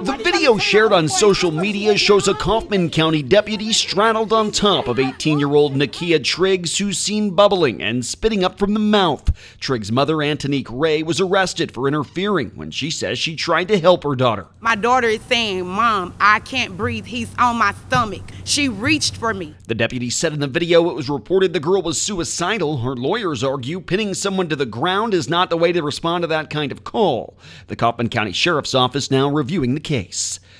The video shared on social media shows a Kaufman County deputy straddled on top of 18-year-old Nakia Triggs, who's seen bubbling and spitting up from the mouth. Triggs' mother, Antonique Ray, was arrested for interfering when she says she tried to help her daughter. My daughter is saying, "Mom, I can't breathe. He's on my stomach." She reached for me. The deputy said in the video it was reported the girl was suicidal. Her lawyers argue pinning someone to the ground is not the way to respond to that kind of call. The Kaufman County Sheriff's Office now reviewing the case.